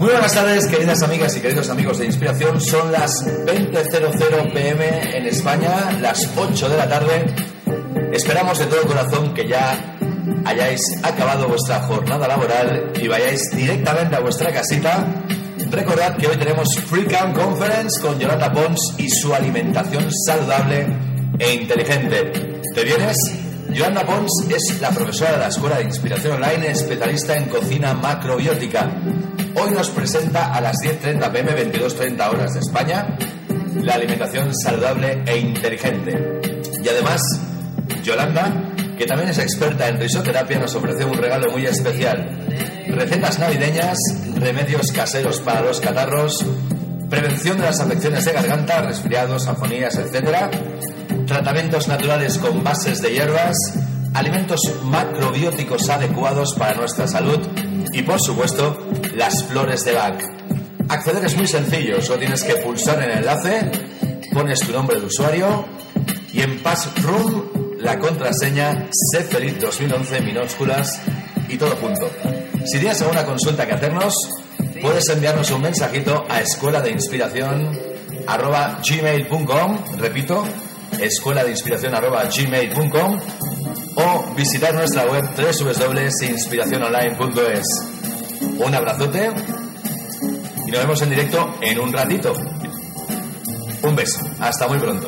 Muy buenas tardes, queridas amigas y queridos amigos de Inspiración. Son las 20:00 p.m. en España, las 8 de la tarde. Esperamos de todo corazón que ya hayáis acabado vuestra jornada laboral y vayáis directamente a vuestra casita. Recordad que hoy tenemos Free Camp Conference con Yolanda Pons y su alimentación saludable e inteligente. ¿Te vienes? Yolanda Pons es la profesora de la Escuela de Inspiración Online, especialista en cocina macrobiótica. Hoy nos presenta a las 10:30 p.m., 22:30 horas de España, la alimentación saludable e inteligente. Y además, Yolanda, que también es experta en risoterapia, nos ofrece un regalo muy especial. Recetas navideñas, remedios caseros para los catarros, prevención de las afecciones de garganta, resfriados, afonías, etc. Tratamientos naturales con bases de hierbas, alimentos macrobióticos adecuados para nuestra salud y, por supuesto, las flores de Bach. Acceder es muy sencillo, solo tienes que pulsar en el enlace, pones tu nombre de usuario y en Passroom la contraseña SéFeliz2011 en minúsculas y todo junto. Si tienes alguna consulta que hacernos, puedes enviarnos un mensajito a escueladeinspiracion@gmail.com, repito, escueladeinspiracion@gmail.com, o visitar nuestra web www.inspiraciononline.es. Un abrazote y nos vemos en directo en un ratito. Un beso, hasta muy pronto.